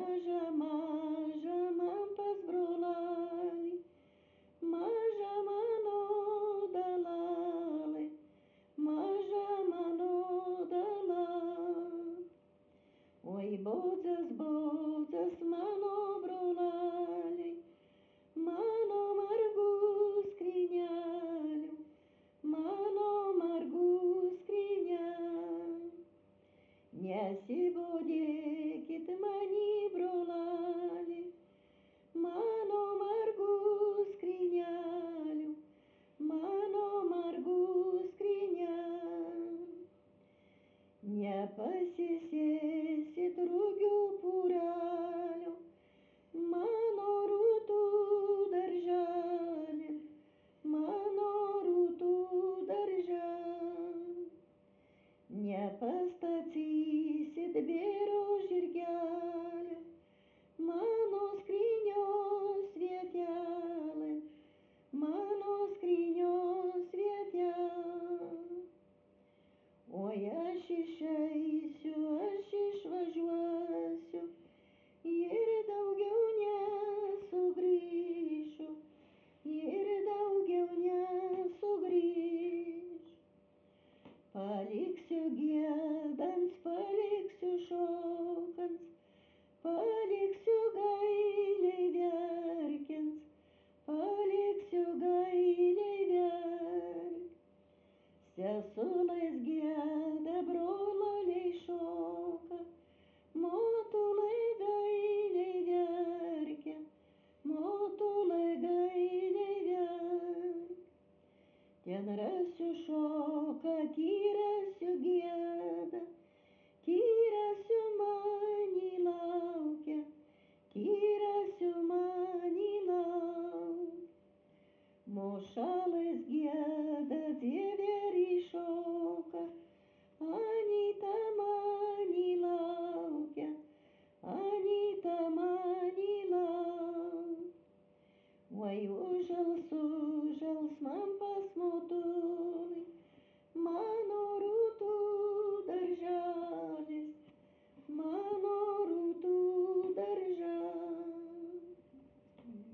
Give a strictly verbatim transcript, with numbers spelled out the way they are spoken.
Maža, maža man pas brolelį, maža mano dalelė, maža mano dalelė. Oi, bodzas, bodzas mano broleliai, mano margų skrynelių, mano margų skrynelių. Nesibodėkit mani, broleliai, mano margų skrynelių, mano margų skrynelių. Nepasisėsit rugių pūrelio, mano rūtų darželį, mano rūtų darželį. Nepastatysit bėro žirgelio, mano skrynios vietelė, mano skrynios vietelė. Oi, aš išeisiu, aš išvažiuosiu ir daugiau nesugrįšiu, ir daugiau nesugrįšiu. Paliksiu giedant, paliksiu šokant, paliksiu gailiai verkiant, paliksiu gailiai verkiant. Sesulės gieda, broleliai šoka, motulai gailiai verkia, motulai gailiai verkia. Ten rasiu šoka, tyrasiu gieda, tyrasiu mani laukia, tyrasiu mani laukia. Mošalas gieda, dzievėri šoka, Anyta mani laukia, Anyta mani laukia. Oi, užals, užals man pas motu